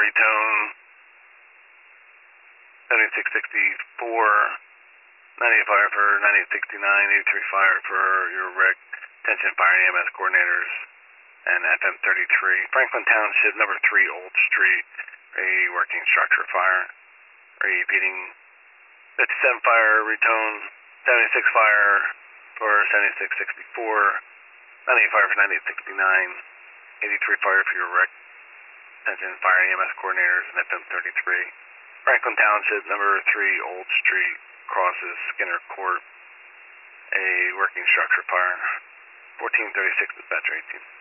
retone, 7664, 98 fire for 9869, 83 fire for your rec, attention fire and EMS coordinators, and FM 33. Franklin Township, number 3 Old Street, a working structure fire. Repeating, 57 fire, retone, 76 fire for 7664, 98 fire for 9869, 83 fire for your rec, attention fire and EMS coordinators, and FM 33. Franklin Township, number 3 Old Street, crosses Skinner Court, a working structure fire. 1436 dispatcher 18.